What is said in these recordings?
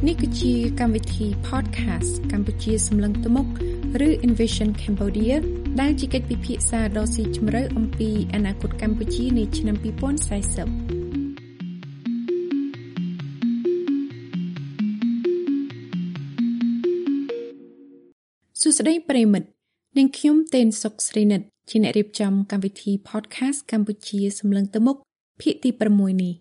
នេះគឺជាកម្មវិធី podcast កម្ពុជាសម្លឹងទៅមុខឬ Envision Cambodia ដែលជាកិច្ចពិភាក្សាដ៏ស៊ីជម្រៅអំពីអនាគតកម្ពុជានាឆ្នាំ2040សួស្តីប្រិយមិត្តនាងខ្ញុំតេនសុកស្រីនិតជាអ្នករៀបចំកម្មវិធី podcast កម្ពុជាសម្លឹងទៅមុខភាគទី6នេះ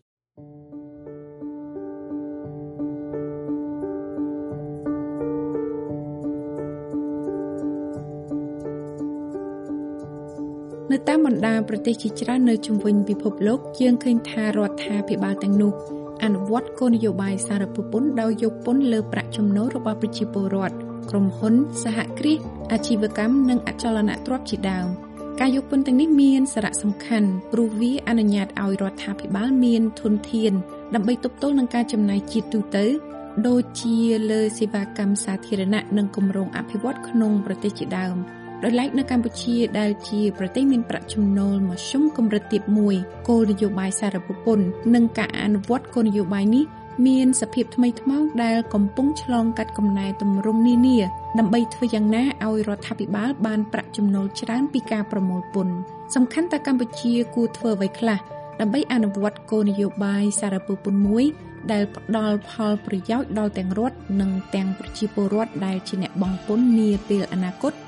នៅតាមបណ្ដាប្រទេសជាច្រើននៅជុំវិញពិភពលោកយើងឃើញថារដ្ឋាភិបាលទាំងនោះអនុវត្តគោលនយោបាយសារពពន្ធដោយយកពន្ធលើប្រាក់ចំណូលរបស់ប្រជាពលរដ្ឋក្រុមហ៊ុនសហគ្រាសអាជីវកម្មនិងអចលនទ្រព្យជាដើមការយកពន្ធទាំងនេះមានសារៈសំខាន់ព្រោះវាអនុញ្ញាតឲ្យរដ្ឋាភិបាលមានធនធានដើម្បីទប់ទល់នឹងការចំណាយជាតិទូទៅដូចជាលើសេវាកម្មសាធារណៈនិងគម្រោងអភិវឌ្ឍក្នុងប្រទេសជាដើមដោយឡែកនៅកម្ពុជាដែលជាប្រទេសមានប្រាក់ចំណូលមធ្យមកម្រិតទាបមួយគោលនយោបាយសារពពន្ធនិងការអនុវត្តគោលនយោបាយនេះមានសភាពថ្មីថ្មោងដែលកំពុងឆ្លងកាត់កំណែទម្រង់នានាដើម្បីធ្វើយ៉ាងណាឲ្យរដ្ឋាភិបាលបានប្រាក់ចំណូលច្រើនពីការប្រមូលពន្ធសំខាន់តែកម្ពុជាគួរធ្វើអ្វីខ្លះដើម្បីអនុវត្តគោលនយោបាយសារពពន្ធមួយដែលផ្ដល់ផលប្រយោជន៍ដល់ទាំងរដ្ឋនិងទាំងប្រជាពលរដ្ឋដែលជាអ្នកបង់ពន្ធនាពេលអនាគត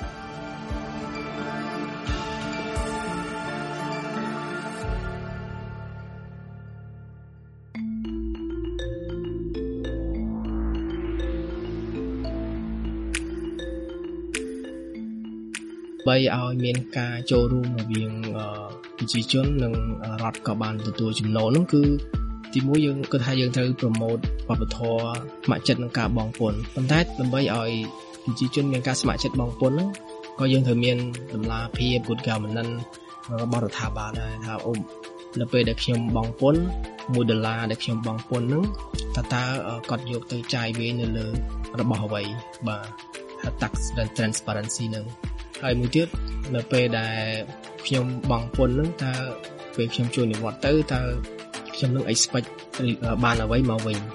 បីឲ្យមានការចូលរួមរវាងប្រជាជននិងរដ្ឋក៏បានទទួលចំណូលហ្នឹងគឺទីមួយយើងគិតថាយើងត្រូវប្រម៉ូទវប្បធម៌ស្ម័គ្រចិត្តក្នុងការបង់ពន្ធប៉ុន្តែដើម្បីឲ្យប្រជាជនមានការស្ម័គ្រចិត្តបង់ពន្ធហ្នឹងក៏យើងត្រូវមានតម្លាភាព good governance របស់រដ្ឋាភិបាលដែរថានៅពេលដែលខ្ញុំបង់ពន្ធ$1ដែលខ្ញុំបង់ពន្ធហ្នឹងតើគាត់យកទៅចាយវាយនៅលើរបស់អ្វីបាទ tax transparency ហ្នឹងហើយមួយទៀតនៅពេលដែលខ្ញុំបង់ពន្ធហ្នឹងតើពេលខ្ញុំជួយនិវត្តទៅតើខ្ញុំនឹង expect បានអ្វីមកវិញ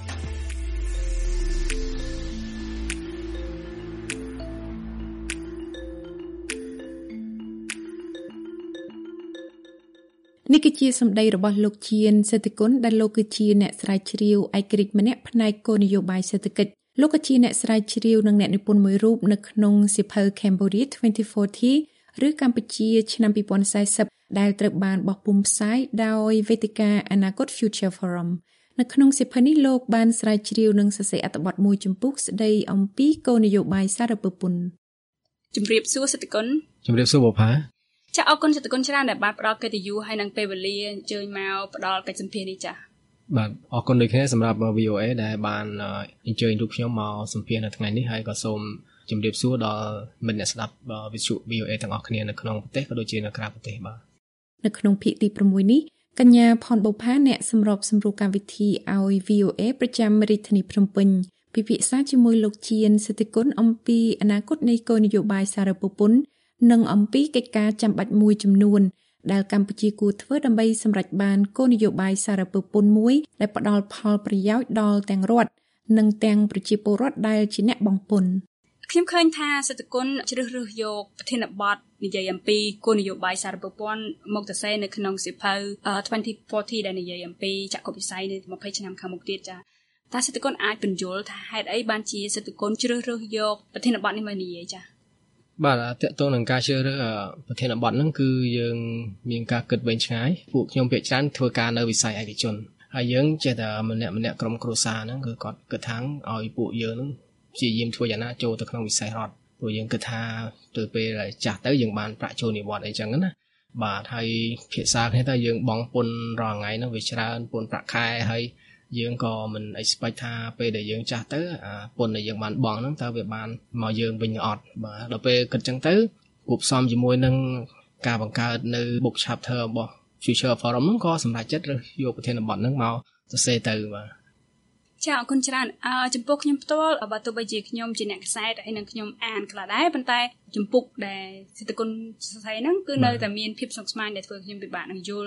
នេះគឺជាសម្ដីរបស់លោកជៀនសេដ្ឋគុណដែលលោកគឺជាអ្នកស្រាវជ្រាវឯករាជ្យម្នាក់ផ្នែកគោលនយោបាយសេដ្ឋកិច្ចលោកក៏ជាអ្នកស្រាវជ្រាវនិងអ្នកនិពន្ធមួយរូបនៅក្នុងសៀវភៅ Cambodia 2040 ឬកម្ពុជាឆ្នាំ2040ដែលត្រូវបានបោះពុម្ពផ្សាយដោយវេទិកាអនាគត Future Forum នៅក្នុងសៀវភៅនេះលោកបានស្រាវជ្រាវនិងសរសេរអត្ថបទមួយជំពូកស្ដីអំពីគោលនយោបាយសារពពន្ធជំរាបសួរសេដ្ឋគុណជំរាបសួរបុប្ផាចាអរគុណសេដ្ឋគុណច្រើនដែលបានផ្ដល់កិត្តិយសហើយនិងពេលវេលាអញ្ជើញមកផ្ដល់កិច្ចសម្ភាសន៍នេះចាបាទអរគុណដូចគ្នាសម្រាប់ VOA ដែលបានអញ្ជើញរូបខ្ញុំមកសម្ភាសន៍នៅថ្ងៃនេះហើយក៏សូមជម្រាបសួរដល់មិត្តអ្នកស្ដាប់វិទ្យុ VOA ទាំងអស់គ្នានៅក្នុងប្រទេសក៏ដូចជានៅក្រៅប្រទេសបាទនៅក្នុងភាគទី6នេះកញ្ញាផនបុប្ផាអ្នកសម្របសម្រួលកម្មវិធីឲ្យ VOA ប្រចាំរាជធានីភ្នំពេញពិភាក្សាជាមួយលោកជៀនសេដ្ឋគុណអំពីអនាគតនៃគោលនយោបាយសារពពន្ធនិងអំពីកិច្ចការចាំបាច់មួយចំនួនដែលកម្ពុជាគួរធ្វើដើម្បីសម្រេចបានគោលនយោបាយសារពពន្ធមួយដែលផ្ដល់ផលប្រយោជន៍ដល់ទាំងរដ្ឋនិងទាំងប្រជាពលរដ្ឋដែលជាអ្នកបង់ពន្ធខ្ញុំឃើញថាសេដ្ឋគុណជ្រើសរើសយកប្រធានបទនិយាយអំពីគោលនយោបាយសារពពន្ធមកសរសេរនៅក្នុងសៀវភៅ2040ដែលនិយាយអំពីចក្ខុវិស័យនៅ20ឆ្នាំខាងមុខទៀតចាតើសេដ្ឋគុណអាចបញ្យល់ថាហេតុអីបានជាសេដ្ឋគុណជ្រើសរើសយកប្រធានបទនេះមកនិយាយចាបាទតើតើនឹងការជ្រើសរើសប្រធានបទហ្នឹងគឺយើងមានការគិតវែងឆ្ងាយពួកខ្ញុំភាគច្រើនធ្វើការនៅវិស័យឯកជនហើយយើងចេះតែម្នាក់ក្រុមគ្រួសារហ្នឹងគឺគាត់គិតថាឲ្យពួកយើងហ្នឹងព្យាយាមធ្វើយ៉ាងណាចូលទៅក្នុងវិស័យរដ្ឋព្រោះយើងគិតថាទៅពេលចាស់ទៅយើងបានប្រាក់ចូលនិវត្តន៍អីចឹងណាបាទហើយភាសាគ្នាថាយើងបង់ពន្ធរាល់ថ្ងៃហ្នឹងវាច្រើនពន្ធប្រាក់ខែហើយយើងក៏មិន expect ថាពេលដែលយើងចាស់ទៅពន្ធដែលយើងបានបង់ហ្នឹងតើវាបានមកយើងវិញអត់បាទដល់ពេលគិតចឹងទៅគួបផ្សំជាមួយនឹងការបង្កើតនៅ book chapter របស់ Future Forum ហ្នឹងក៏សម្រេចចិត្តរើសយកប្រធានបទហ្នឹងមកសរសេរទៅបាទចាអរគុណច្រើនចំពោះខ្ញុំផ្ទាល់បើទោះបីជាខ្ញុំជាអ្នកខ្សែហើយនឹងខ្ញុំអានខ្លះដែរប៉ុន្តែចំពុកដែលសេដ្ឋគុណសរសេរហ្នឹងគឺនៅតែមានភាពស្មុគស្មាញដែលធ្វើខ្ញុំពិបាកនឹងយល់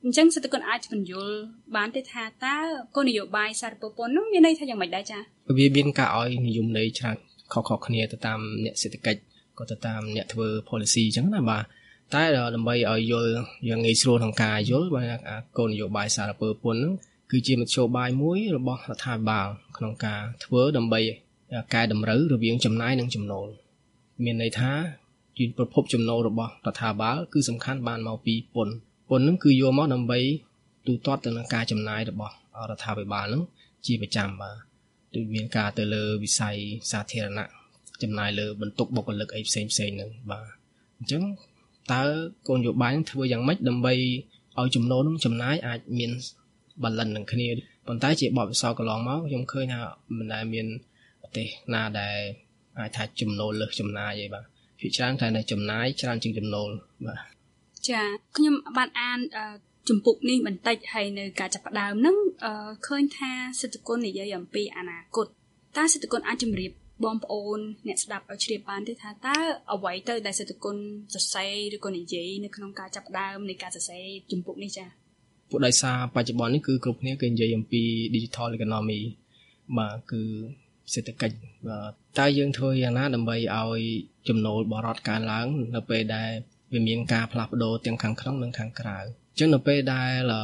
អញ្ចឹងសិទ្ធិគុណអាចបញ្យល់បានទេថាតើគោលនយោបាយសារពើពន្ធនោះមានន័យថាយ៉ាងម៉េចដែរចា៎វាមានការឲ្យនិយមន័យច្រើនខុសៗគ្នាទៅតាមអ្នកសេដ្ឋកិច្ចក៏ទៅតាមអ្នកធ្វើ policy អញ្ចឹងណាបាទតែដើម្បីឲ្យយល់យ៉ាងងាយស្រួលក្នុងការយល់បាទគោលនយោបាយសារពើពន្ធហ្នឹងគឺជាមធ្យោបាយមួយរបស់រដ្ឋាភិបាលក្នុងការធ្វើដើម្បីកែតម្រូវរវាងចំណាយនិងចំណូលមានន័យថាជាប្រភពចំណូលរបស់រដ្ឋាភិបាលគឺសំខាន់បានមកពីពន្ធហ្នឹងគឺយកមកដើម្បីទូទាត់ទៅនឹងការចំណាយរបស់រដ្ឋាភិបាលហ្នឹងជាប្រចាំបាទដូចមានការទៅលើវិស័យសាធារណៈចំណាយលើបន្ទុកបុគ្គលិកអីផ្សេងៗហ្នឹងបាទអញ្ចឹងតើគោលនយោបាយនឹងធ្វើយ៉ាងម៉េចដើម្បីឲ្យចំណូលនិងចំណាយអាចមានbalance នឹងគ្នាប៉ុន្តែជាបទពិសោធន៍កន្លងមកខ្ញុំឃើញថាមិនដែលមានប្រទេសណាដែលអាចថាចំណូលលើសចំណាយទេបាទភាគច្រើនតែនៅចំណាយច្រើនជាងចំណូលបាទចាខ្ញុំបានអានជំពូកនេះបន្តិចហើយនៅការចាប់ផ្ដើមហ្នឹងឃើញថាសិទ្ធិគុណនិយាយអំពីអនាគតតើសិទ្ធិគុណអាចជម្រាបបងប្អូនអ្នកស្ដាប់ឲ្យជ្រាបបានទេថាតើអ្វីទៅដែលសិទ្ធិគុណសរសេរឬក៏និយាយនៅក្នុងការចាប់ផ្ដើមនៃការសរសេរជំពូកនេះចាពួកដោយសារបច្ចុប្បន្ននេះគឺគ្រប់គ្នាគេនិយាយអំពី digital economy បាទគឺសេដ្ឋកិច្ចតើយើងធ្វើយ៉ាងណាដើម្បីឲ្យចំណូលបរិវត្តកើនឡើងនៅពេលដែលវាមានការផ្លាស់ប្ដូរទាំងខាងក្នុងនិងខាងក្រៅអញ្ចឹងនៅពេលដែល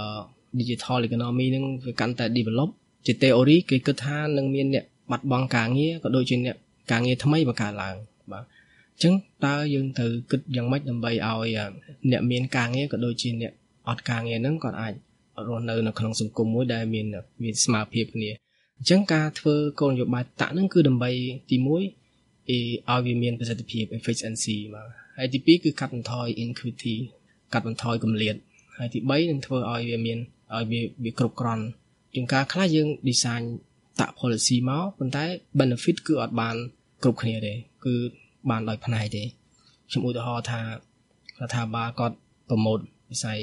digital economy នឹងវាកាន់តែ develop ជា theory គេគិតថានឹងមានអ្នកបាត់បង់ការងារក៏ដូចជាអ្នកការងារថ្មីបង្កើតឡើងបាទអញ្ចឹងតើយើងត្រូវគិតយ៉ាងម៉េចដើម្បីឲ្យអ្នកមានការងារក៏ដូចជាអ្នកអត់ការងារហ្នឹងគាត់អាចរស់នៅក្នុងសង្គមមួយដែលមានស្មារតីគ្នាអញ្ចឹងការធ្វើគោលនយោបាយតាក់ហ្នឹងគឺដើម្បីទី1ឲ្យវាមានប្រសិទ្ធភាព efficiency បាទហើយទី2គឺកាត់បន្ថយ inequity កាត់បន្ថយគម្លាតហើយទី3នឹងធ្វើឲ្យវាមានឲ្យវាគ្រប់គ្រាន់ជាងការខ្លះយើង design តាក់ policy មកប៉ុន្តែ benefit គឺអត់បានគ្រប់គ្នាទេគឺបានដោយផ្នែកទេខ្ញុំឧទាហរណ៍ថារដ្ឋាភិបាលគាត់ promote វិស័យ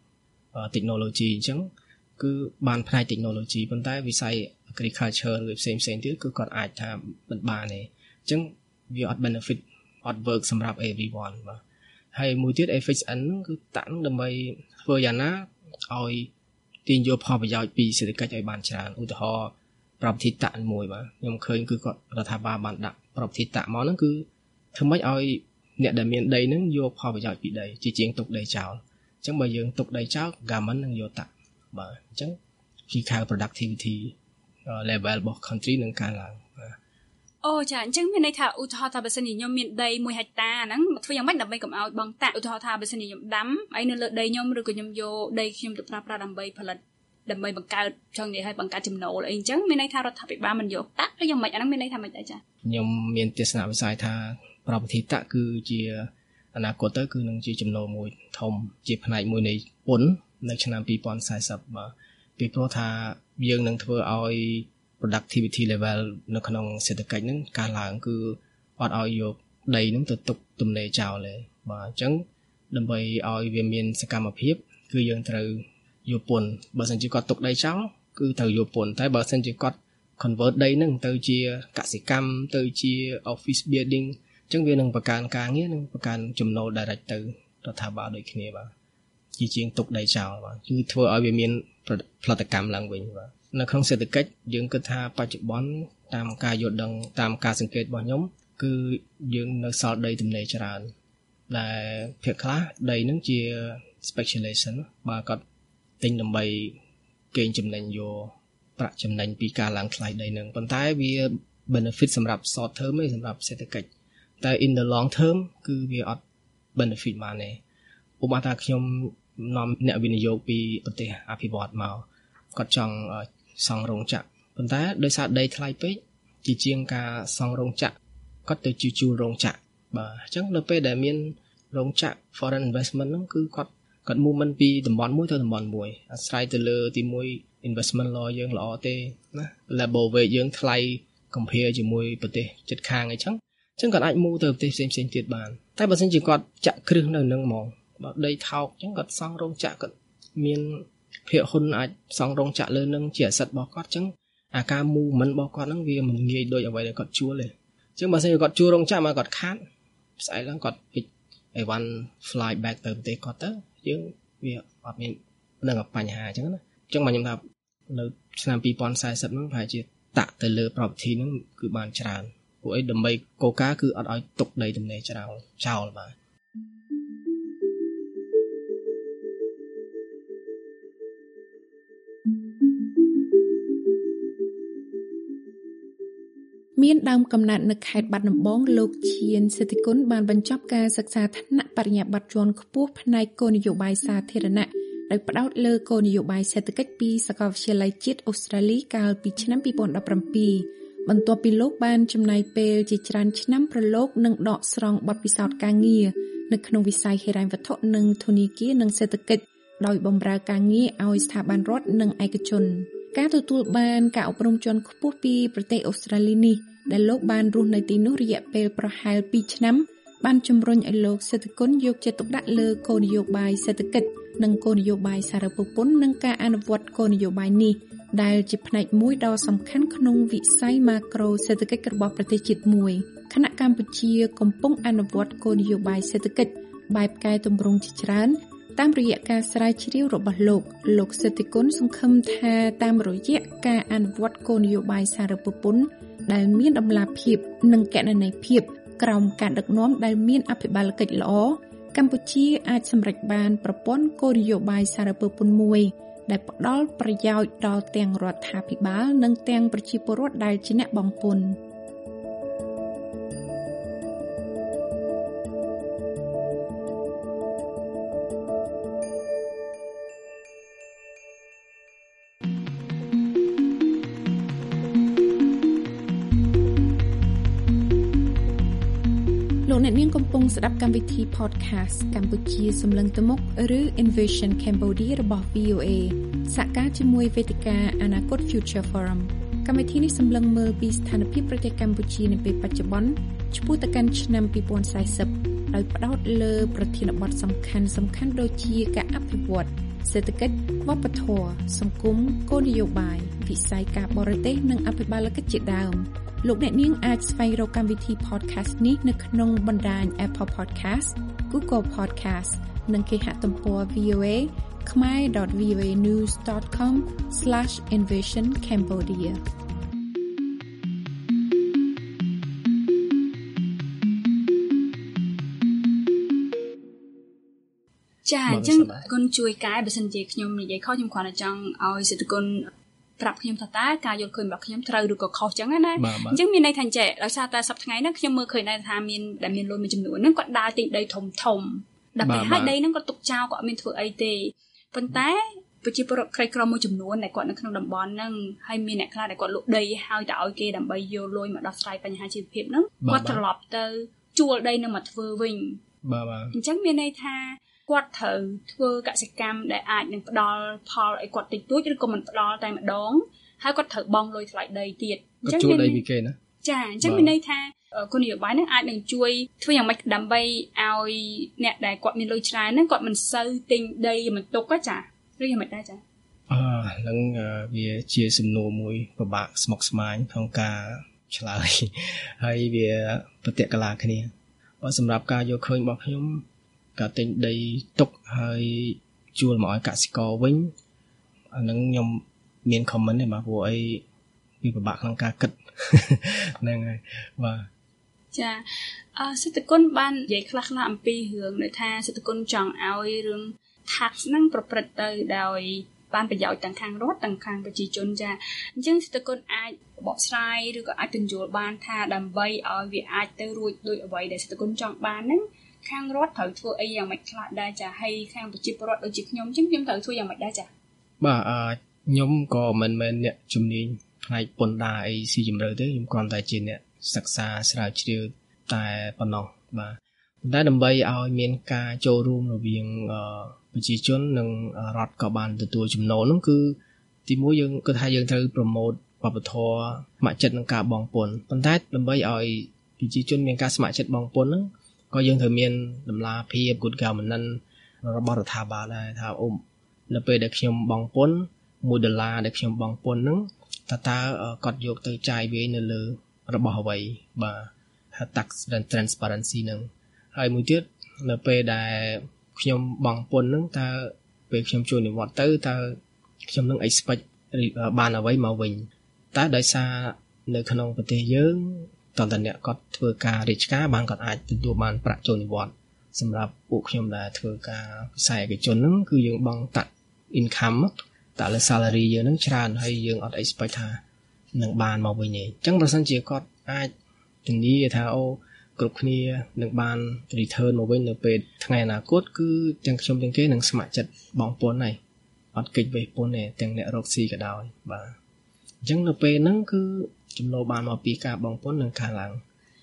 technology អញ្ចឹងគឺបានផ្នែក technology ប៉ុន្តែវិស័យ agriculture ឬផ្សេងទៀតគឺគាត់អាចថាមិនបានទេអញ្ចឹងវាអត់ benefit អត់ work សម្រាប់ everyone បាទហើយមួយទៀត FHN ហ្នឹងគឺតាក់ដើម្បីធ្វើយ៉ាងណាឲ្យទាញយកផលប្រយោជន៍ពីសេដ្ឋកិច្ចឲ្យបានច្រើនឧទាហរណ៍property tax មួយបាទខ្ញុំឃើញគឺគាត់រដ្ឋាភិបាលបានដាក់ property tax មកហ្នឹងគឺធ្វើម៉េចឲ្យអ្នកដែលមានដីហ្នឹងយកផលប្រយោជន៍ពីដីជាជាងទុកដីចោលអញ្ចឹងបើយើងទុកដីចោល government នឹងយកតាក់បាទអញ្ចឹងពីខៅ productivity level របស់ country នឹងកើនឡើងអូចាអញ្ចឹងមានន័យថាឧទាហរណ៍ថាបើសិនជាខ្ញុំមានដី1ហិកតាហ្នឹងធ្វើយ៉ាងម៉េចដើម្បីកុំឲ្យបង់តាក់ឧទាហរណ៍ថាបើសិនជាខ្ញុំដាំអីនៅលើដីខ្ញុំឬក៏ខ្ញុំយកដីខ្ញុំទៅប្រើប្រាស់ដើម្បីផលិតដើម្បីបង្កើតចង់និយាយឲ្យបង្កើតចំណូលអីអញ្ចឹងមានន័យថារដ្ឋាភិបាលមិនយកតាក់ឬយ៉ាងម៉េចអាហ្នឹងមានន័យថាម៉េចដែរចាខ្ញុំមានទស្សនវិស័យថា property tax គឺជាអនាគតទៅគឺនឹងជាចំណូលមួយធំជាផ្នែកមួយនៃពន្ធនៅឆ្នាំ2040បាទពីព្រោះថាយើងនឹងធ្វើឲ្យ productivity level នៅក្នុងសេដ្ឋកិច្ចហ្នឹងកើនឡើងគឺអត់ឲ្យយកដីហ្នឹងទៅទុកទំនេរចោលទេបាទអញ្ចឹងដើម្បីឲ្យវាមានសកម្មភាពគឺយើងត្រូវយកពន្ធបើមិនជាគាត់ទុកដីចោលគឺត្រូវយកពន្ធតែបើមិនជាគាត់ convert ដីហ្នឹងទៅជាកសិកម្មទៅជា office building អញ្ចឹងវានឹងបង្កើនការងារនិងបង្កើនចំណូល direct ទៅរដ្ឋាភិបាលដូចគ្នាបាទជាងទុកដីចោលបាទគឺធ្វើឲ្យវាមានផលិតកម្មឡើងវិញបាទនៅក្នុងសេដ្ឋកិច្ចយើងគិតថាបច្ចុប្បន្នតាមការយល់ដឹងតាមការសង្កេតរបស់ខ្ញុំគឺយើងនៅសល់ដីទំនេរច្រើនដែលភាគខ្លះដីហ្នឹងជា speculation បើគាត់ទិញដើម្បីកេងចំណេញយកប្រាក់ចំណេញពីការឡើងថ្លៃដីហ្នឹងប៉ុន្តែវា benefit សម្រាប់ short term ទេសម្រាប់សេដ្ឋកិច្ចតែ in the long term គឺវាអត់ benefit បានទេឧបមាថាខ្ញុំនាំអ្នកវិនិយោគពីប្រទេសអភិវឌ្ឍន៍មកគាត់ចង់សង់រោងចក្រប៉ុន្តែដោយសារដីថ្លៃពេកជាងការសង់រោងចក្រគាត់ទៅជួលរោងចក្របាទអញ្ចឹងនៅពេលដែលមានរោងចក្រ foreign investment ហ្នឹងគឺគាត់ movement ពីតំបន់មួយទៅតំបន់មួយអាស្រ័យទៅលើទី1 investment law យើងល្អទេណា labor rate យើងថ្លៃ compare ជាមួយប្រទេសជិតខាងអីចឹងគាត់អាច move ទៅប្រទេសផ្សេងទៀតបានតែបើមិនជាគាត់ចាក់គ្រឹះនៅនឹងហ្មងបើដីថោកអញ្ចឹងគាត់សង់រោងចក្រគាត់មានភាគហ៊ុនអាចសង់រោងចក្រលើនឹងជាអាសិតរបស់គាត់អញ្ចឹងអាការ movement របស់គាត់ហ្នឹងវាមិនងាយដូចអ្វីដែលគាត់ជួលទេអញ្ចឹងបើសិនជាគាត់ជួលរោងចក្រមកគាត់ខាតស្អែកឡើងគាត់ pick a one fly back ទៅប្រទេសគាត់ទៅយើងវាអត់មាននឹងបញ្ហាអញ្ចឹងណាអញ្ចឹងមកខ្ញុំថានៅឆ្នាំ2040ហ្នឹងប្រហែលជាតាក់ទៅលើ property ហ្នឹងគឺបានច្រើនពួកអីដើម្បីកូកាគឺអត់ឲ្យទុកដីទំនេរចោលបាទមានដើមកំណើតនៅខេត្តបាត់ដំបងលោកឈៀនសិទ្ធិគុណបានបញ្ចប់ការសិក្សាថ្នាក់បរិញ្ញាបត្រជាន់ខ្ពស់ផ្នែកគោលនយោបាយសាធារណៈដោយផ្ដោតលើគោលនយោបាយសេដ្ឋកិច្ចពីសាកលវិទ្យាល័យជាតិអូស្ត្រាលីកាលពីឆ្នាំ2017បន្ទាប់ពីលោកបានចំណាយពេលជាច្រើនឆ្នាំប្រឡូកនិងដកស្រង់បទពិសោធន៍ការងារនៅក្នុងវិស័យហិរញ្ញវត្ថុនិងធនាគារនិងសេដ្ឋកិច្ចដោយបម្រើការងារឲ្យស្ថាប័នរដ្ឋនិងឯកជនការទទួលបានការអប់រំជាន់ខ្ពស់ពីប្រទេសអូស្ត្រាលីនេះដែលលោកបានរស់នៅទីនោះរយៈពេលប្រហែល2ឆ្នាំបានជំរុញឲ្យលោកសេដ្ឋគុណយកចិត្តទុកដាក់លើគោលនយោបាយសេដ្ឋកិច្ចនិងគោលនយោបាយសារពពន្ធនិងការអនុវត្តគោលនយោបាយនេះដែលជាផ្នែកមួយដ៏សំខាន់ក្នុងវិស័យម៉ាក្រូសេដ្ឋកិច្ចរបស់ប្រទេសជាតិមួយខណៈកម្ពុជាកំពុងអនុវត្តគោលនយោបាយសេដ្ឋកិច្ចបែបកែតម្រង់ជាច្រើនតាមរយៈការស្រាវជ្រាវរបស់លោកសេដ្ឋគុណសង្ឃឹមថាតាមរយៈការអនុវត្តគោលនយោបាយសារពពន្ធដែលមានតម្លាភាពនិងកណន័យភាពក្រោមការដឹកនាំដែលមានអភិបាលកិច្ចល្អកម្ពុជាអាចសម្រេចបានប្រព័ន្ធគោលនយោបាយសារពពន្ធមួយដែលផ្ដល់ប្រយោជន៍ដល់ទាំងរដ្ឋាភិបាលនិងទាំងប្រជាពលរដ្ឋដែលជាអ្នកបង់ពន្ធអ្នកនាងកំពុងស្ដាប់កម្មវិធី podcast កម្ពុជាសម្លឹងទៅមុខឬ Envision Cambodia របស់ VOA សហការជាមួយវេទិកាអនាគត Future Forum កម្មវិធីនេះសម្លឹងមើលពីស្ថានភាពប្រទេសកម្ពុជានាពេលបច្ចុប្បន្នឆ្ពោះទៅកាន់ឆ្នាំ2040ដោយផ្ដោតលើប្រធានបទសំខាន់ៗដូចជាការអភិវឌ្ឍសេដ្ឋកិច្ចវប្បធម៌សង្គមគោលនយោបាយវិស័យការបរទេសនិងអភិបាលកិច្ចជាដើមលោកអ្នកនាងអាចស្វែងរកកម្មវិធី podcast នេះនៅក្នុងបណ្ដាញ Apple Podcast, Google Podcast និងគេហទំព័រ VOA khmer.voanews.com/envisioncambodia ចាអញ្ចឹងគុណជួយកែបើសិនជាខ្ញុំនិយាយខុសខ្ញុំគ្រាន់តែចង់ឲ្យសិទ្ធិគុណប្រាប់ខ្ញុំថាតើការយល់ឃើញរបស់ខ្ញុំត្រូវឬក៏ខុសចឹងណាអញ្ចឹងមានន័យថាចេះដោយសារតែសប្តាហ៍ថ្ងៃហ្នឹងខ្ញុំមើលឃើញដែរថាមានដែលមានលុយមួយចំនួនហ្នឹងគាត់ដើរទិញដីធំដើម្បីឲ្យដីហ្នឹងគាត់ទុកចោលគាត់អត់មានធ្វើអីទេប៉ុន្តែប្រជាពលរដ្ឋក្រីក្រមួយចំនួនដែលគាត់នៅក្នុងតំបន់ហ្នឹងហើយមានអ្នកខ្លះដែលគាត់លក់ដីហើយតែឲ្យគេដើម្បីយកលុយមកដោះស្រាយបញ្ហាជីវភាពហ្នឹងគាត់ត្រឡប់ទៅជួលដីហ្នឹងមកធ្វើវិញអញ្ចឹងមានន័យថាគាត់ត្រូវធ្វើកសិកម្មដែលអាចនឹងផ្ដល់ផលឲ្យគាត់តិចតួចឬក៏មិនផ្ដល់តែម្ដងហើយគាត់ត្រូវបង់លុយថ្លៃដីទៀតអញ្ចឹងជួលដីពីគេណាចាអញ្ចឹងមានន័យថាគោលនយោបាយហ្នឹងអាចនឹងជួយធ្វើយ៉ាងម៉េចដើម្បីឲ្យអ្នកដែលគាត់មានលុយច្រើនហ្នឹងគាត់មិនសូវទិញដីបន្ទុកទេចាឬយ៉ាងម៉េចដែរចាហ្នឹងវាជាសំណួរមួយពិបាកស្មុគស្មាញក្នុងការឆ្លើយហើយវាប្រតិកលាគ្នាបើសម្រាប់ការយកឃើញរបស់ខ្ញុំការទិញដីទុកហើយជួលមកឲ្យកសិករវិញអាហ្នឹងខ្ញុំមាន comment ទេបាទព្រោះអីវាពិបាកក្នុងការគិតហ្នឹងហើយបាទចាសិទ្ធិគុណបាននិយាយខ្លះៗអំពីរឿងដែលថាសិទ្ធិគុណចង់ឲ្យរឿង tax ហ្នឹងប្រព្រឹត្តទៅដោយបានប្រយោជន៍ទាំងខាងរដ្ឋទាំងខាងប្រជាជនចាអញ្ចឹងសិទ្ធិគុណអាចបកស្រាយឬក៏អាចពន្យល់បានថាដើម្បីឲ្យវាអាចទៅរួចដោយអ្វីដែលសិទ្ធិគុណចង់បានហ្នឹងខាងរដ្ឋត្រូវធ្វើអីយ៉ាងម៉េចខ្លះដែរចាហើយខាងប្រជាពលរដ្ឋដូចជាខ្ញុំអញ្ចឹងខ្ញុំត្រូវធ្វើយ៉ាងម៉េចដែរចាបាទខ្ញុំក៏មិនមែនអ្នកជំនាញផ្នែកពន្ធដារអីស៊ីជម្រៅទេខ្ញុំគ្រាន់តែជាអ្នកសិក្សាស្រាវជ្រាវតែប៉ុណ្ណោះបាទតែដើម្បីឲ្យមានការចូលរួមរវាងប្រជាជននិងរដ្ឋក៏បានទទួលចំណូលនោះគឺទីមួយយើងគិតថាយើងត្រូវប្រម៉ូទវប្បធម៌ស្ម័គ្រចិត្តនឹងការបង់ពន្ធប៉ុន្តែដើម្បីឲ្យប្រជាជនមានការស្ម័គ្រចិត្តបង់ពន្ធហ្នឹងក៏យើងត្រូវមានតម្លាភាព good governance របស់រដ្ឋាភិបាលដែរថានៅពេលដែលខ្ញុំបង់ពន្ធ$1ដែលខ្ញុំបង់ពន្ធហ្នឹងតើគាត់យកទៅចាយវិញនៅលើរបស់អ្វីបាទថា tax transparency ហ្នឹងហើយមួយទៀតនៅពេលដែលខ្ញុំបង់ពន្ធហ្នឹងតើពេលខ្ញុំជួយនិវត្តទៅតើខ្ញុំនឹង expect បានអ្វីមកវិញតែដោយសារនៅក្នុងប្រទេសយើងតើអ្នកគាត់ធ្វើការរាជការបានគាត់អាចទទួលបានប្រាក់ចូលនិវត្តន៍សម្រាប់ពួកខ្ញុំដែលធ្វើការវិស័យឯកជនហ្នឹងគឺយើងបង់តាក់ income តាក់លើ salary យើងហ្នឹងច្រើនហើយយើងអត់ expect ថានឹងបានមកវិញទេអញ្ចឹងបើសិនជាគាត់អាចធានាថាអូគ្រប់គ្នានឹងបាន return មកវិញនៅពេលថ្ងៃអនាគតគឺទាំងខ្ញុំទាំងគេនឹងស្ម័គ្រចិត្តបងពន្ធហើយអត់កិច្ចវេះពន្ធទេទាំងអ្នករកស៊ីក៏ដោយបាទអញ្ចឹងនៅពេលហ្នឹងគឺចំណូលបានមកពីការបងពន្ធនឹងកើនឡើង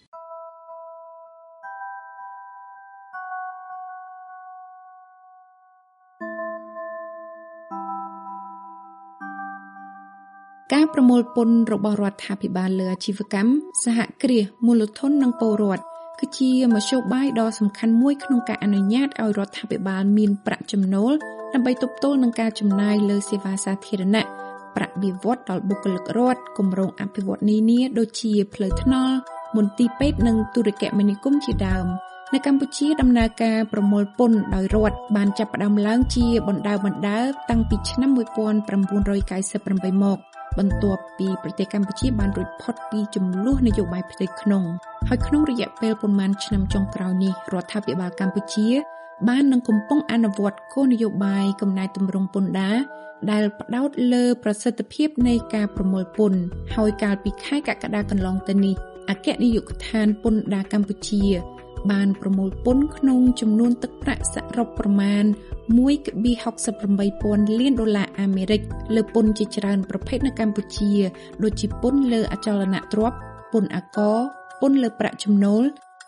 ការប្រមូលពន្ធរបស់រដ្ឋាភិបាលលើអាជីវកម្មសហគ្រាសមូលធននិងពលរដ្ឋគឺជាមធ្យោបាយដ៏សំខាន់មួយក្នុងការអនុញ្ញាតឲ្យរដ្ឋាភិបាលមានប្រាក់ចំណូលដើម្បីទប់ទល់នឹងការចំណាយលើសេវាសាធារណៈប្រាក់បៀវត្សដល់បុគ្គលិករដ្ឋគម្រោងអភិវឌ្ឍនានាដូចជាផ្លូវថ្នល់មន្ទីរពេទ្យនិងទូរគមនាគមន៍ជាដើមនៅកម្ពុជាដំណើរការប្រមូលពន្ធដោយរដ្ឋបានចាប់ផ្ដើមឡើងជាបណ្ដើរតាំងពីឆ្នាំ1998មកបន្ទាប់ពីប្រទេសកម្ពុជាបានរួចផុតពីចំនួននយោបាយផ្ទៃក្នុងហើយក្នុងរយៈពេលប្រមាណឆ្នាំចុងក្រោយនេះរដ្ឋាភិបាលកម្ពុជាបាននឹងកំពុងអនុវត្តគោលនយោបាយកំណែទម្រង់ពន្ធដារដែលផ្ដោតលើប្រសិទ្ធភាពនៃការប្រមូលពន្ធហើយកាលពីខែកក្កដាកន្លងទៅនេះអគ្គនាយកដ្ឋានពន្ធដារកម្ពុជាបានប្រមូលពន្ធក្នុងចំនួនទឹកប្រាក់សរុបប្រមាណ $1.68 លានអាមេរិកលើពន្ធជាច្រើនប្រភេទនៅកម្ពុជាដូចជាពន្ធលើអចលនទ្រព្យពន្ធអាករពន្ធលើប្រាក់ចំណូល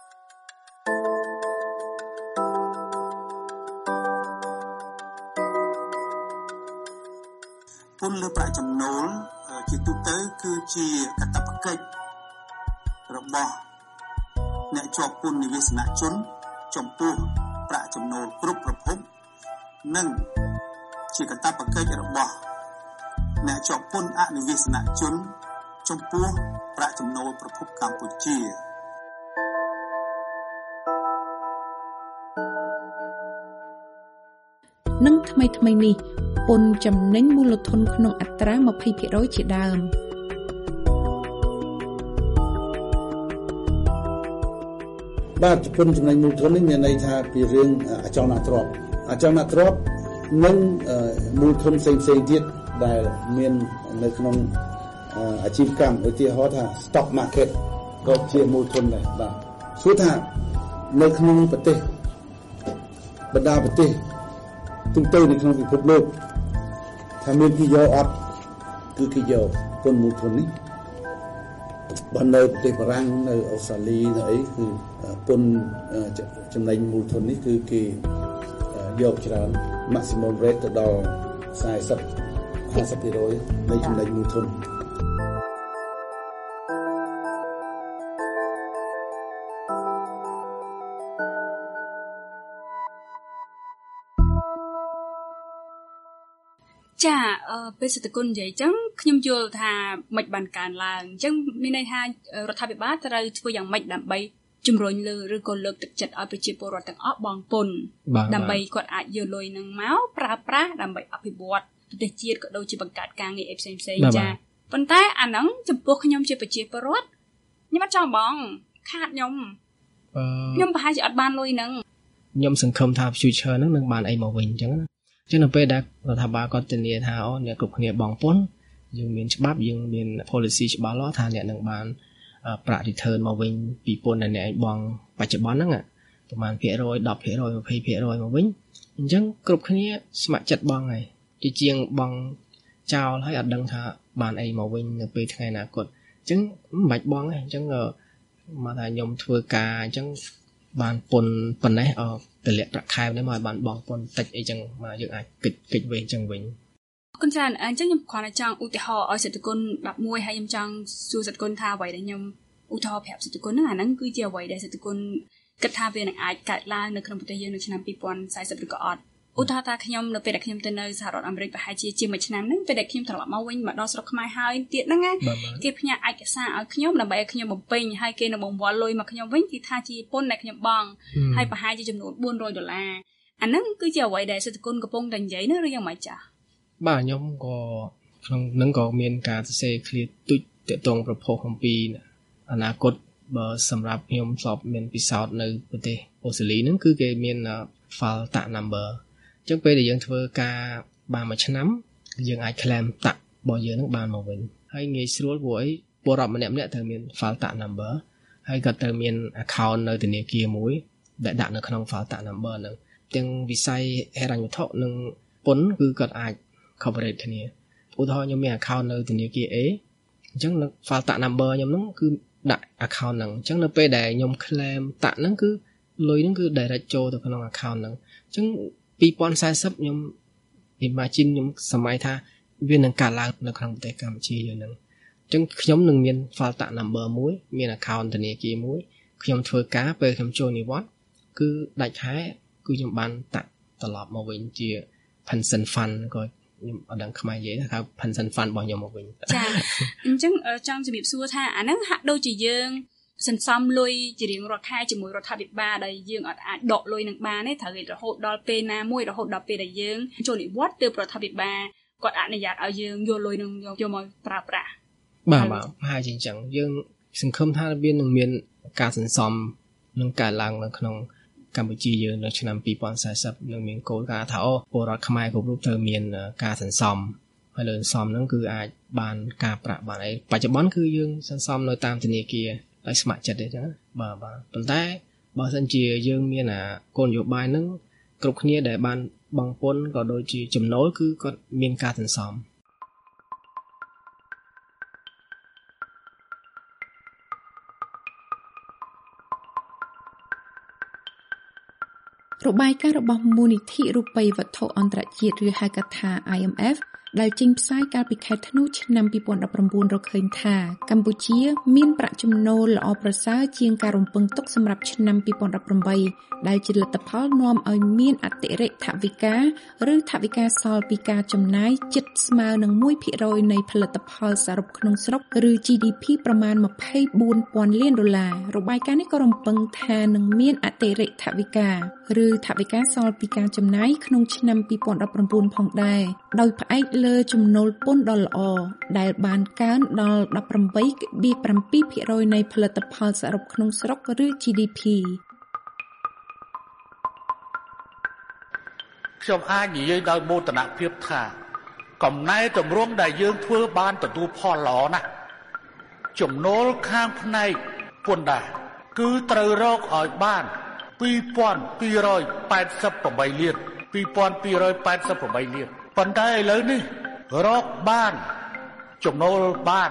ពន្ធលើប្រាក់ចំណូលជាទូទៅគឺជាកាតព្វកិច្ចរបស់អ្នកជាប់ពន្ធនិវេសនជនចំពោះប្រាក់ចំណូលគ្រប់ប្រភពនិងជាកាតព្វកិច្ចរបស់អ្នកជាប់ពន្ធអនិវេសនជនចំពោះប្រាក់ចំណូលប្រភពកម្ពុជានិងថ្មីនេះពន្ធចំណេញមូលធនក្នុងអត្រា 20% ជាដើមបាទពន្ធចំណេញមូលធននេះមានន័យថាពីរឿងអចលនទ្រព្យនិងមូលធនផ្សេងទៀតដែលមាននៅក្នុងអាជីវកម្មឧទាហរណ៍ថា stock market ក៏ជាមូលធនដែរបាទសួរថានៅក្នុងប្រទេសបណ្ដាប្រទេសទូទៅនៅក្នុងពិភពលោកថាមានគេយកអត់គឺគេយកពន្ធមូលធននេះបើនៅប្រទេសបារាំងនៅអូស្ត្រាលីនៅអីគឺពន្ធចំណេញមូលធននេះគឺគេយកច្រើន maximum rate ទៅដល់ 40-50% នៃចំណេញមូលធនចាពេលសេដ្ឋកិច្ចនិយាយអញ្ចឹងខ្ញុំយល់ថាមិនបានកើនឡើងអញ្ចឹងមានន័យថារដ្ឋាភិបាលត្រូវធ្វើយ៉ាងម៉េចដើម្បីជំរុញឬក៏លើកទឹកចិត្តឲ្យប្រជាពលរដ្ឋទាំងអស់បង់ពន្ធដើម្បីគាត់អាចយកលុយនឹងមកប្រើប្រាស់ដើម្បីអភិវឌ្ឍប្រទេសជាតិក៏ដូចជាបង្កើតការងារផ្សេងចាប៉ុន្តែអាហ្នឹងចំពោះខ្ញុំជាប្រជាពលរដ្ឋខ្ញុំអត់ចង់បងខាតខ្ញុំប្រហែលជាអត់បានលុយហ្នឹងខ្ញុំសង្ឃឹមថា future ហ្នឹងនឹងបានអីមកវិញអញ្ចឹងណាចឹងនៅពេលដែលរដ្ឋាភិបាលគាត់ធានាថាអ្នកគ្រប់គ្នាបង់ពន្ធយើងមានច្បាប់យើងមាន policy ច្បាស់លាស់ថាអ្នកនឹងបានប្រាក់ return មកវិញពីពន្ធដែលអ្នកបង់បច្ចុប្បន្នហ្នឹងប្រហែលភាគរយ 10% 20% មកវិញអញ្ចឹងគ្រប់គ្នាស្ម័គ្រចិត្តបង់ហើយជាជាងបង់ចោលហើយអត់ដឹងថាបានអីមកវិញនៅពេលថ្ងៃអនាគតអញ្ចឹងមិនបាច់បង់ទេអញ្ចឹងមកថាខ្ញុំធ្វើការអញ្ចឹងបានពន្ធប៉ុណ្ណេះតម្លាក់ប្រាក់ខែនេះមកបានបង់ពន្ធតិចអីចឹងមកយើងអាចកិច្ចវេអញ្ចឹងវិញអរគុណច្រើនអញ្ចឹងខ្ញុំគ្រាន់តែចង់ឧទាហរណ៍ឲ្យសិទ្ធិគុណ11ហើយខ្ញុំចង់សួរសិទ្ធិគុណថាអ្វីដែលខ្ញុំឧទាហរណ៍ប្រាប់សិទ្ធិគុណហ្នឹងអាហ្នឹងគឺជាអ្វីដែលសិទ្ធិគុណគិតថាវានឹងអាចកើតឡើងនៅក្នុងប្រទេសយើងនៅឆ្នាំ2040ឬក៏អត់ឧទាហរណ៍ថាខ្ញុំនៅពេលដែលខ្ញុំទៅនៅសហរដ្ឋអាមេរិកប្រហែលជាមួយឆ្នាំហ្នឹងពេលដែលខ្ញុំត្រឡប់មកវិញមកដល់ស្រុកខ្មែរហើយទៀតហ្នឹងណាគេផ្ញើឯកសារឲ្យខ្ញុំដើម្បីឲ្យខ្ញុំបំពេញហើយគេនឹងបង្វិលលុយមកខ្ញុំវិញគឺថាជាពន្ធដែលខ្ញុំបង់ហើយប្រហែលជាចំនួន$400 អាហ្នឹងគឺជាអ្វីដែលសិទ្ធិគុណកំពុងតែនិយាយនោះឬយ៉ាងម៉េចចា៎បាទខ្ញុំក៏ក្នុងនឹងក៏មានការសរសេរឃ្លាទុចទាក់ទងប្រភពអំពីអនាគតបើសម្រាប់ខ្ញុំស្បមានពិសោធន៍នៅប្រទេសអូស្ត្រាលីហ្នឹងគឺគេមាន file tax number អញ្ចឹងពេលដែលយើងធ្វើការបានមួយឆ្នាំយើងអាច claim tax របស់យើងហ្នឹងបានមកវិញហើយងាយស្រួលព្រោះអីពលរដ្ឋម្នាក់ៗត្រូវមាន file tax number ហើយក៏ត្រូវមាន account នៅធនាគារមួយដែលដាក់នៅក្នុង file tax number ហ្នឹងទាំងវិស័យហិរញ្ញវត្ថុនិងពន្ធគឺគាត់អាច coverate គ្នាឧទាហរណ៍ខ្ញុំមាន account នៅធនាគារ A អញ្ចឹងនៅ file tax number ខ្ញុំហ្នឹងគឺដាក់ account ហ្នឹងអញ្ចឹងនៅពេលដែលខ្ញុំ claim tax ហ្នឹងគឺលុយហ្នឹងគឺ direct ចូលទៅក្នុង account ហ្នឹងអញ្ចឹង2040ខ្ញុំ imagine ខ្ញុំសម័យថាវានឹងកើតឡើងនៅក្នុងប្រទេសកម្ពុជាយើងហ្នឹងអញ្ចឹងខ្ញុំនឹងមាន file tax number មួយមាន account ធនាគារមួយខ្ញុំធ្វើការពេលខ្ញុំចូលនិវត្តន៍គឺដាច់ខែគឺខ្ញុំបានតាក់ត្រឡប់មកវិញជា pension fund ក៏ខ្ញុំអត់ដឹងខ្មែរនិយាយថា pension fund របស់ខ្ញុំមកវិញចាអញ្ចឹងចង់ជំរាបសួរថាអាហ្នឹងហាក់ដូចជាយើងសន្សំលុយជារៀងរាល់ខែជាមួយរដ្ឋាភិបាលដែលយើងអត់អាចដកលុយនឹងបានទេត្រូវរហូតដល់ពេលណាមួយរហូតដល់ពេលដែលយើងចូលនិវត្តន៍ទើបរដ្ឋាភិបាលគាត់អនុញ្ញាតឲ្យយើងយកលុយនឹងយកមកប្រើប្រាស់បាទហើយជាអញ្ចឹងយើងសង្ឃឹមថាវានឹងមានការសន្សំនឹងកើតឡើងនៅក្នុងកម្ពុជាយើងនៅឆ្នាំ2040នឹងមានគោលការណ៍ថាពលរដ្ឋខ្មែរគ្រប់រូបត្រូវមានការសន្សំហើយលើសន្សំហ្នឹងគឺអាចបានការប្រាក់បានអីបច្ចុប្បន្នគឺយើងសន្សំនៅតាមធនាគារដោយស្ម័គ្រចិត្តទេចឹងបាទប៉ុន្តែបើសិនជាយើងមានគោលនយោបាយហ្នឹងគ្រប់គ្នាដែលបានបង់ពន្ធក៏ដូចជាចំណូលគឺគាត់មានការសន្សំរបាយការណ៍របស់មូលនិធិរូបិយវត្ថុអន្តរជាតិឬហៅកាត់ថា IMF ដែលចេញផ្សាយកាលពីខែធ្នូឆ្នាំ2019រកឃើញថាកម្ពុជាមានប្រាក់ចំណូលល្អប្រសើរជាងការរំពឹងទុកសម្រាប់ឆ្នាំ2018ដែលជាលទ្ធផលនាំឲ្យមានអតិរិទ្ធថវិកាឬថវិកាសល់ពីការចំណាយជិតស្មើនឹង 1% នៃផលិតផលសរុបក្នុងស្រុកឬ GDP ប្រមាណ 24,000 លានដុល្លាររបាយការណ៍នេះក៏រំពឹងថានឹងមានអតិរិទ្ធថវិកាឬថវិកាសល់ពីការចំណាយក្នុងឆ្នាំ2019ផងដែរដោយផ្អែកលើចំណូលពន្ធដ៏ល្អដែលបានកើនដល់ 18.7% នៃផលិតផលសរុបក្នុងស្រុកឬ GDP ខ្ញុំអាចនិយាយដោយមោទនភាពថាកំណែតម្រង់ដែលយើងធ្វើបានទទួលផលល្អណាស់ចំណូលខាងផ្នែកពន្ធដារគឺត្រូវរកឲ្យបាន2288លានប៉ុន្តែឥឡូវនេះរកបានចំណូលបាន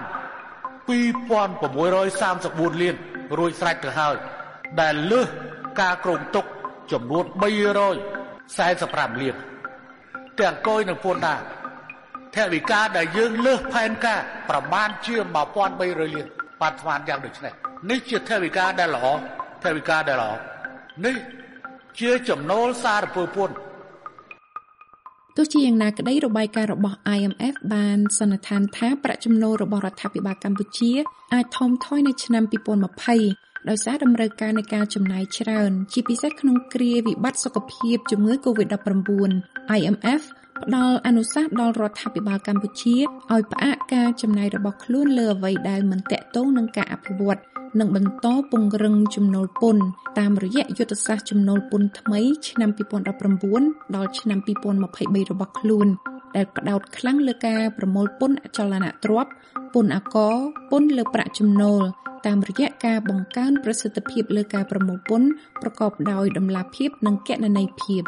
2634លានរួចស្រេចទៅហើយដែលលើសការគ្រោងទុកចំនួន345លានទាំងគយនិងពន្ធដារថវិកាដែលយើងលើសផែនការប្រមាណជា1300លានបានស្មានយ៉ាងដូចនេះនេះជាថវិកាដែលល្អនេះជាចំណូលសារពើពន្ធទោះជាយ៉ាងណាក្តីរបាយការណ៍របស់ IMF បានសន្និដ្ឋានថាប្រាក់ចំណូលរបស់រដ្ឋាភិបាលកម្ពុជាអាចថមថយនៅឆ្នាំ2020ដោយសារតម្រូវការនៃការចំណាយច្រើនជាពិសេសក្នុងគ្រាវិបត្តិសុខភាពជំងឺ COVID-19 IMF ផ្ដល់អនុសាសន៍ដល់រដ្ឋាភិបាលកម្ពុជាឲ្យផ្អាកការចំណាយរបស់ខ្លួនលើអ្វីដែលមិនទាក់ទងនឹងការអភិវឌ្ឍនិងបន្តពង្រឹងចំណូលពន្ធតាមរយៈយុទ្ធសាស្ត្រចំណូលពន្ធថ្មីឆ្នាំ2019ដល់ឆ្នាំ2023របស់ខ្លួនដែលផ្ដោតខ្លាំងលើការប្រមូលពន្ធអចលនទ្រព្យពន្ធអាករពន្ធលើប្រាក់ចំណូលតាមរយៈការបង្កើនប្រសិទ្ធភាពលើការប្រមូលពន្ធប្រកបដោយតម្លាភាពនិងគណនេយ្យភាព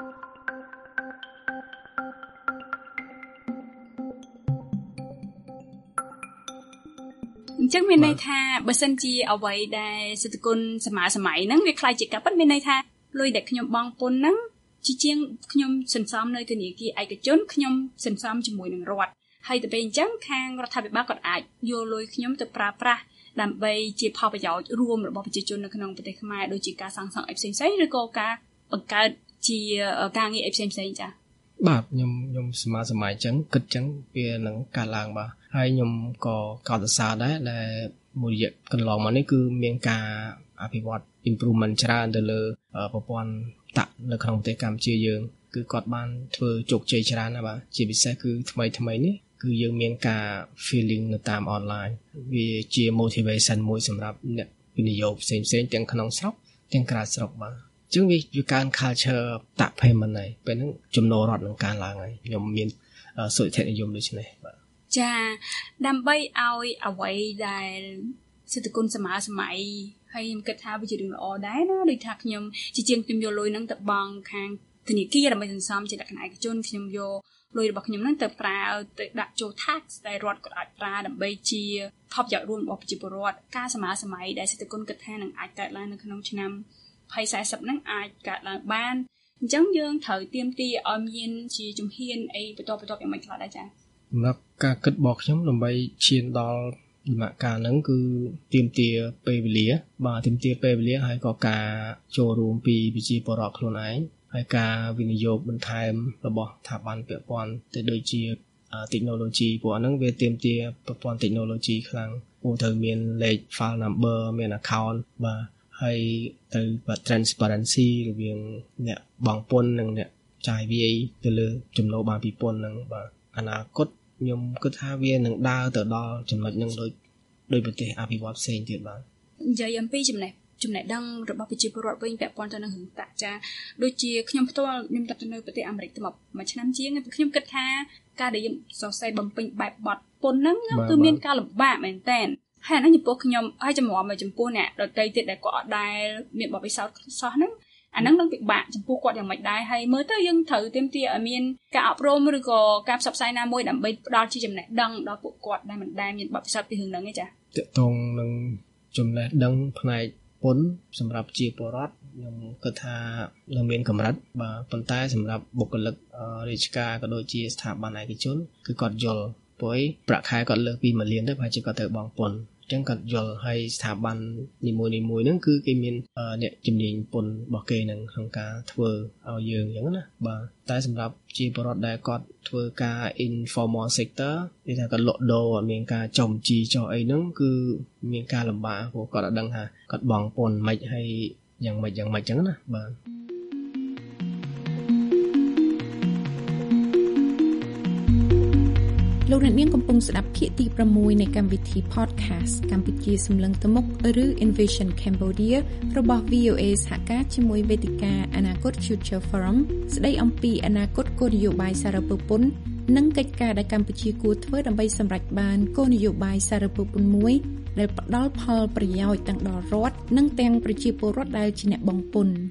អញ្ចឹងមានន័យថាបើសិនជាអ្វីដែលសេដ្ឋកិច្ចសម័យហ្នឹងវាខ្លាយជាការពិតមានន័យថាលុយដែលខ្ញុំបង់ពន្ធហ្នឹងជាងខ្ញុំសន្សំនៅធនាគារឯកជនខ្ញុំសន្សំជាមួយនឹងរដ្ឋហើយទៅពេលអញ្ចឹងខាងរដ្ឋាភិបាលក៏អាចយកលុយខ្ញុំទៅប្រើប្រាស់ដើម្បីជាផលប្រយោជន៍រួមរបស់ប្រជាជននៅក្នុងប្រទេសខ្មែរដូចជាការសាងសង់អីផ្សេងៗឬក៏ការបង្កើតជាការងារអីផ្សេងៗចា៎បាទខ្ញុំសម័យអញ្ចឹងគិតអញ្ចឹងវានឹងកើតឡើងបាទហើយខ្ញុំក៏កោតសរសើរដែរដែលមួយរយៈកន្លងមកនេះគឺមានការអភិវឌ្ឍ improvement ច្រើនទៅលើប្រព័ន្ធតាក់នៅក្នុងប្រទេសកម្ពុជាយើងគឺគាត់បានធ្វើជោគជ័យច្រើនណាស់បាទជាពិសេសគឺថ្មីនេះគឺយើងមានការ feeling នៅតាម online វាជា motivation មួយសម្រាប់អ្នកវិនិយោគផ្សេងៗទាំងក្នុងស្រុកទាំងក្រៅស្រុកបាទអញ្ចឹងវាកើន culture តាក់ payment ហើយពេលហ្នឹងចំណូលរដ្ឋនឹងកើនឡើងហើយខ្ញុំមានសុខចិត្តនិយមដូចនេះបាទចាដើម្បីឲ្យអ្វីដែលសេដ្ឋកិច្ចសម័យហើយខ្ញុំគិតថាវាជារឿងល្អដែរណាដូចថាខ្ញុំជាជាងខ្ញុំយកលុយហ្នឹងទៅបង់ខាងធនាគារដើម្បីសន្សំជាលក្ខណៈឯកជនខ្ញុំយកលុយរបស់ខ្ញុំហ្នឹងទៅប្រើទៅដាក់ចូល tax ដែលរដ្ឋក៏អាចប្រើដើម្បីជាផលប្រយោជន៍រួមរបស់ប្រជាពលរដ្ឋការសម័យដែលសេដ្ឋកិច្ចគិតថានឹងអាចកើតឡើងនៅក្នុងឆ្នាំ2040ហ្នឹងអាចកើតឡើងបានអញ្ចឹងយើងត្រូវទាមទារឲ្យមានជាជំហានអីបន្តយ៉ាងម៉េចខ្លះដែរចា៎សម្រាប់ការគិតរបស់ខ្ញុំដើម្បីឈានដល់ដំណាក់កាលហ្នឹងគឺទាមទារពេលវេលាបាទទាមទារពេលវេលាហើយក៏ការចូលរួមពីប្រជាពលរដ្ឋខ្លួនឯងហើយការវិនិយោគបន្ថែមរបស់ស្ថាប័នពាក់ព័ន្ធទៅដូចជា technology ព្រោះអាហ្នឹងវាទាមទារប្រព័ន្ធ technology ខ្លាំងព្រោះត្រូវមានលេខ file number មាន account បាទហើយទៅ transparency រវាងអ្នកបង់ពន្ធនិងអ្នកចាយវាយទៅលើចំណូលបានពីពន្ធហ្នឹងបាទអនាគតខ្ញុំគិតថាវានឹងដើរទៅដល់ចំណុចហ្នឹងដោយប្រទេសអភិវឌ្ឍផ្សេងទៀតបាទនិយាយអំពីចំណេះដឹងរបស់ប្រជាពលរដ្ឋវិញពាក់ព័ន្ធទៅនឹងរឿងតាក់ចាដូចជាខ្ញុំផ្ទាល់ខ្ញុំទៅនៅប្រទេសអាមេរិកមួយឆ្នាំជាងខ្ញុំគិតថាការដែលយើងសរសេរបំពេញបែបបទពន្ធហ្នឹងគឺមានការលំបាកមែនតើហើយអាហ្នឹងចំពោះខ្ញុំហើយចំពោះអ្នកដទៃទៀតដែលគាត់អត់ដែលមានបទពិសោធន៍សោះហ្នឹងអាហ្នឹងនឹងពិបាកចំពោះគាត់យ៉ាងម៉េចដែរហើយមើលទៅយើងត្រូវទាមទារឲ្យមានការអប់រំឬក៏ការផ្សព្វផ្សាយណាមួយដើម្បីផ្ដល់ជាចំណេះដឹងដល់ពួកគាត់ដែលមិនដែលមានបទពិសោធន៍ពីរឿងហ្នឹងទេចា៎តកតងនឹងចំណេះដឹងផ្នែកពន្ធសម្រាប់ជាពលរដ្ឋខ្ញុំគិតថានៅមានកម្រិតបាទប៉ុន្តែសម្រាប់បុគ្គលិករាជការក៏ដូចជាស្ថាប័នឯកជនគឺគាត់យល់ព្រោះប្រាក់ខែគាត់លើសពី1លានទៅប្រហែលជាគាត់ត្រូវបង់ពន្ធអញ្ចឹងគាត់យល់ហើយស្ថាប័ននីមួយហ្នឹងគឺគេមានអ្នកជំនាញពន្ធរបស់គេនឹងក្នុងការធ្វើឲ្យយើងអញ្ចឹងណាបាទតែសម្រាប់ជាពលរដ្ឋដែលគាត់ធ្វើការ informal sector គេថាគាត់លក់ដូរអត់មានការចំជីចុះអីហ្នឹងគឺមានការលំបាកព្រោះគាត់អត់ដឹងថាគាត់បង់ពន្ធមិនហើយយ៉ាងម៉េចអញ្ចឹងណាបាទលោកអ្នកនាងកំពុងស្ដាប់ភាគទី6នៃកម្មវិធី podcast កម្ពុជាសម្លឹងទៅមុខឬ Envision Cambodia របស់ VOA សហការជាមួយវេទិកាអនាគត Future Forum ស្ដីអំពីអនាគតគោលនយោបាយសារពើពន្ធនិងកិច្ចការដែលកម្ពុជាគួរធ្វើដើម្បីសម្រេចបានគោលនយោបាយសារពើពន្ធមួយដែលផ្ដល់ផលប្រយោជន៍ទាំងដល់រដ្ឋនិងទាំងប្រជាពលរដ្ឋដែលជាអ្នកបង់ពន្ធ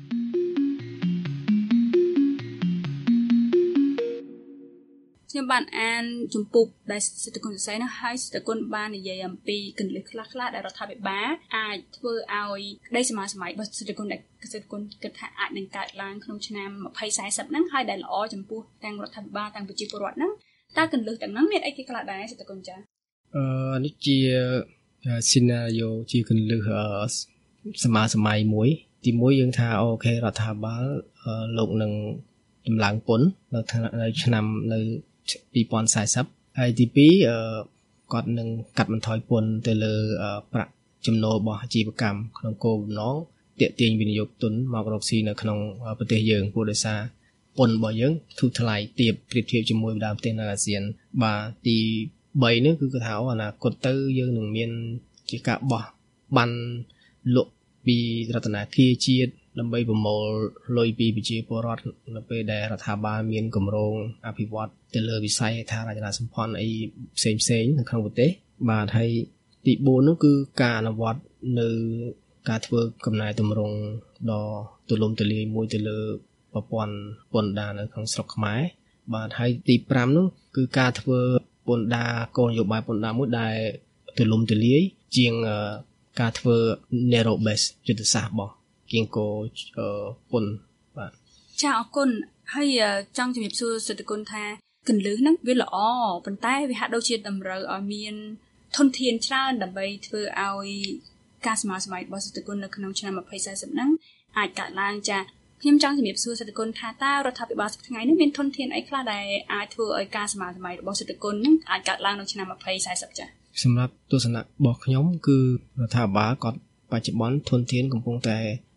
ខ្ញុំបានអានជំពូកដែលសេដ្ឋកិច្ចសរសេរនោះហើយសេដ្ឋកិច្ចបាននិយាយអំពីគន្លឹះខ្លះៗដែលរដ្ឋាភិបាលអាចធ្វើឲ្យក្តីសម័យរបស់សេដ្ឋកិច្ចដែលសេដ្ឋកិច្ចគិតថាអាចនឹងកើតឡើងក្នុងឆ្នាំ2040ហ្នឹងហើយដែលល្អចំពោះទាំងរដ្ឋាភិបាលទាំងប្រជាពលរដ្ឋហ្នឹងតើគន្លឹះទាំងហ្នឹងមានអីគេខ្លះដែរសេដ្ឋកិច្ចចានេះជា scenario ជាគន្លឹះសម័យមួយទី1យើងថាអូខេរដ្ឋាភិបាលលោកនឹងដំឡើងពន្ធនៅឆ្នាំនៅ2040ហើយទី2គាត់នឹងកាត់បន្ថយពន្ធទៅលើប្រាក់ចំណូលរបស់អាជីវកម្មក្នុងគោលបំណងទាក់ទាញវិនិយោគទុនមករកស៊ីនៅក្នុងប្រទេសយើងព្រោះដោយសារពន្ធរបស់យើងធូរថ្លៃទាបប្រៀបធៀបជាមួយបណ្ដាប្រទេសនៅអាស៊ានបាទទី3នេះគឺគាត់ថាអនាគតទៅយើងនឹងមានជាការបោះបានលក់ពីរដ្ឋាភិបាលជាតិដើម្បីប្រមូលលុយពីប្រជាពលរដ្ឋនៅពេលដែលរដ្ឋាភិបាលមានគម្រោងអភិវឌ្ឍទៅលើវិស័យហេដ្ឋារចនាសម្ព័ន្ធអីផ្សេងនៅក្នុងប្រទេសបាទហើយទី4នោះគឺការអនុវត្តនៅការធ្វើកំណែទម្រង់ដ៏ទូលំទូលាយមួយទៅលើប្រព័ន្ធពន្ធដារនៅក្នុងស្រុកខ្មែរបាទហើយទី5នោះគឺការធ្វើពន្ធដារគោលនយោបាយពន្ធដារមួយដែលទូលំទូលាយជាងការធ្វើ narrow base យុទ្ធសាស្ត្ររបស់គៀងគោពន្ធបាទចាអរគុណហើយចង់ជំរាបសួរសេដ្ឋកិច្ចថាគន្លឹះហ្នឹងវាល្អប៉ុន្តែវាហាក់ដូចជាតម្រូវឲ្យមានធនធានច្រើនដើម្បីធ្វើឲ្យការសម័យរបស់សេដ្ឋកិច្ចនៅក្នុងឆ្នាំ2040ហ្នឹងអាចកើតឡើងចាខ្ញុំចង់ជំរាបសួរសេដ្ឋកិច្ចថាតើរដ្ឋាភិបាលថ្ងៃនេះមានធនធានអីខ្លះដែលអាចធ្វើឲ្យការសម័យរបស់សេដ្ឋកិច្ចហ្នឹងអាចកើតឡើងនៅឆ្នាំ2040ចាសម្រាប់ទស្សនៈរបស់ខ្ញុំគឺរដ្ឋាភិបាលគាត់បច្ចុប្បន្នធនធានកំពុងតែ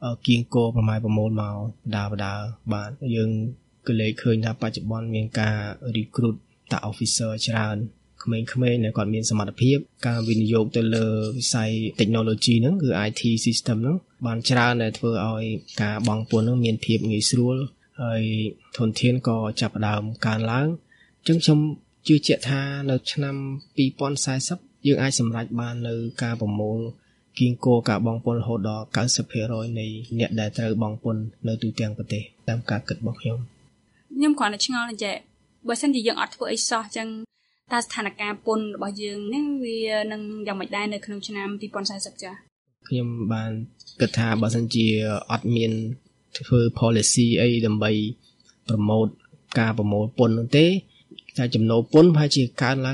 គៀងគោប្រមាណប្រមូលមកបដាបាទយើងក៏លេខឃើញថាបច្ចុប្បន្នមានការ recruit តា officer ច្រើនក្មេងៗដែលគាត់មានសមត្ថភាពការវិនិយោគទៅលើវិស័យ technology ហ្នឹងគឺ IT system ហ្នឹងបានច្រើនដែលធ្វើឲ្យការបង់ពន្ធហ្នឹងមានភាពងាយស្រួលហើយធនធានក៏ចាប់ផ្ដើមកើនឡើងអញ្ចឹងខ្ញុំជឿជាក់ថានៅឆ្នាំ2040យើងអាចសម្រេចបាននៅការប្រមូលគៀងគោការបង់ពន្ធរហូតដល់ 90% នៃអ្នកដែលត្រូវបង់ពន្ធនៅទូទាំងប្រទេសតាមការគិតរបស់ខ្ញុំគ្រាន់តែឆ្ងល់តែបើសិនជាយើងអត់ធ្វើអីសោះអញ្ចឹងតើស្ថានភាពពន្ធរបស់យើងហ្នឹងវានឹងយ៉ាងម៉េចដែរនៅក្នុងឆ្នាំ2040ចា៎ខ្ញុំបានគិតថាបើសិនជាអត់មានធ្វើ policy អីដើម្បី promote ការប្រមូលពន្ធនោះទេតែចំណូលពន្ធប្រហែលជាកើនឡើង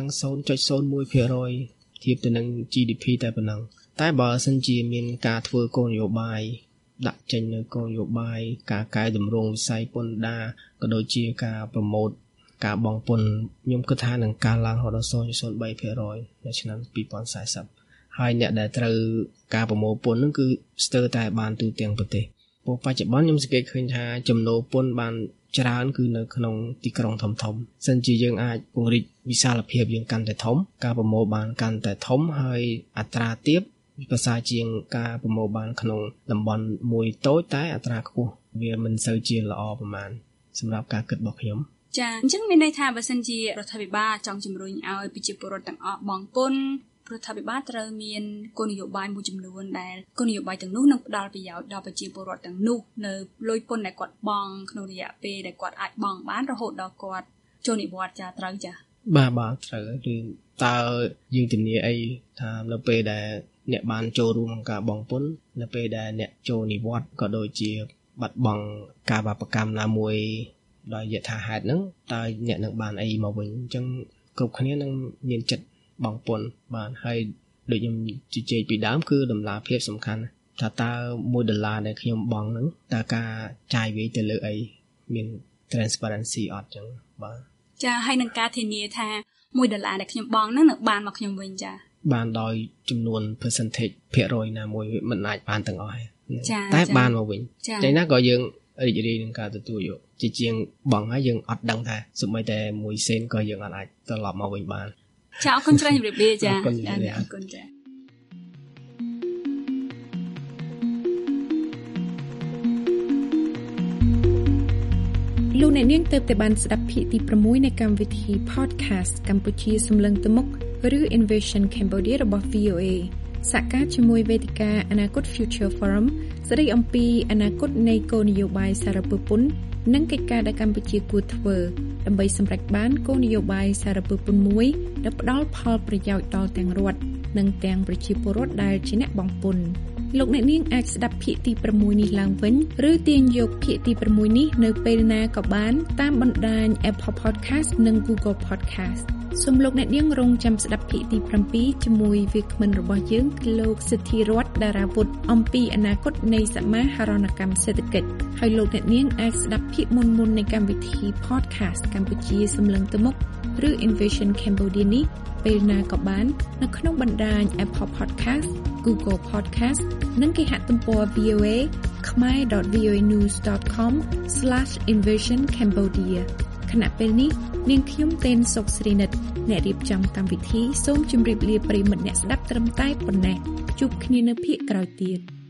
0.01% ធៀបទៅនឹង GDP តែប៉ុណ្ណឹងតែបើសិនជាមានការធ្វើគោលនយោបាយដាក់ចេញនៅគោលនយោបាយការកែតម្រង់វិស័យពន្ធដារក៏ដូចជាការ promote ការបង់ពន្ធខ្ញុំគិតថានឹងកើនឡើងរហូតដល់ 0.03% នៅឆ្នាំ2040ហើយអ្នកដែលត្រូវការប្រមូលពន្ធហ្នឹងគឺស្ទើរតែបានទូទាំងប្រទេសព្រោះបច្ចុប្បន្នខ្ញុំសង្កេតឃើញថាចំណូលពន្ធបានច្រើនគឺនៅក្នុងទីក្រុងធំៗសិនជាយើងអាចពង្រីកវិសាលភាពយើងកាន់តែធំការប្រមូលបានកាន់តែធំហើយអត្រាទាបភាសាជាងការប្រមូលបានក្នុងតំបន់មួយតូចតែអត្រាខ្ពស់វាមិនសូវជាល្អប្រហែលសម្រាប់ការគិតរបស់ខ្ញុំចាអញ្ចឹងមានន័យថាបើសិនជារដ្ឋាភិបាលចង់ជំរុញឲ្យប្រជាពលរដ្ឋទាំងអស់បង់ពន្ធរដ្ឋាភិបាលត្រូវមានគោលនយោបាយមួយចំនួនដែលគោលនយោបាយទាំងនោះនឹងផ្ដល់ប្រយោជន៍ដល់ប្រជាពលរដ្ឋទាំងនោះនៅលុយពន្ធដែលគាត់បង់ក្នុងរយៈពេលដែលគាត់អាចបង់បានរហូតដល់គាត់ចូលនិវត្តន៍ចាត្រូវចាបាទត្រូវឬតើយើងធានាអីថានៅពេលដែលអ្នកបានចូលរួមក្នុងការបង់ពន្ធនៅពេលដែលអ្នកចូលនិវត្តន៍ក៏ដូចជាបាត់បង់ការបាបកម្មណាមួយដោយយថាហេតុហ្នឹងតើអ្នកនឹងបានអីមកវិញអញ្ចឹងគ្រប់គ្នានឹងមានចិត្តបង់ពន្ធបានហើយដូចខ្ញុំជជែកពីដើមគឺតម្លាភាពសំខាន់ថាតើ$1ដែលខ្ញុំបង់ហ្នឹងតើការចាយវាយទៅលើអីមាន transparency អត់ចឹងបាទចាហើយនឹងការធានាថា$1ដែលខ្ញុំបង់ហ្នឹងនឹងបានមកខ្ញុំវិញចាបានដោយចំនួន percentage ភាគរយណាមួយមិនអាចបានទាំងអស់ទេតែបានមកវិញចឹងណាក៏យើងរីករាយនឹងការទទួលយកជាងបង់ហើយយើងអត់ដឹងថាសូម្បីតែ1សេនក៏យើងអាចត្រឡប់មកវិញបានចាអរគុណច្រើនជម្រាបលាចាអរគុណចាលោកអ្នកនាងទើបតែបានស្ដាប់ភាគទី6នៃកម្មវិធី Podcast កម្ពុជាសម្លឹងទៅមុខឬ Innovation Cambodia របស់ VOA សហការជាមួយវេទិកាអនាគត Future Forum ស្ដីអំពីអនាគតនៃគោលនយោបាយសារពើពន្ធនិងកិច្ចការដែលកម្ពុជាគួរធ្វើដើម្បីសម្រេចបានគោលនយោបាយសារពើពន្ធមួយដែលផ្ដល់ផលប្រយោជន៍ដល់ទាំងរដ្ឋនិងទាំងប្រជាពលរដ្ឋដែលជាអ្នកបង់ពន្ធលោកអ្នកនាងអាចស្ដាប់ភាគទី6នេះឡើងវិញឬទាញយកភាគទី6នេះនៅពេលណាក៏បានតាមបណ្ដាញ Apple Podcast និង Google Podcast សូមលោកអ្នកនាងរងចាំស្ដាប់ភាគទី7ជាមួយវាគ្មិនរបស់យើងគឺលោកសិទ្ធិរតន៍តារាវុធអំពីអនាគតនៃសមាហរណកម្មសេដ្ឋកិច្ចហើយលោកអ្នកនាងអាចស្ដាប់ភាគមុននៃកម្មវិធី Podcast កម្ពុជាសម្លឹងទៅមុខឬ Innovation Cambodia នេះពេលណាក៏បាននៅក្នុងបណ្ដាញ Apple Podcast, Google Podcast និងគេហទំព័រ VOA khmer.voanews.com/innovationcambodia ខណៈពេលនេះនាងខ្ញុំទេនសុកស្រីនិតអ្នករៀបចំកម្មវិធីសូមជម្រាបលាប្រិយមិត្តអ្នកស្ដាប់ត្រឹមតែប៉ុណ្ណេះជួបគ្នានៅភាគក្រោយទៀត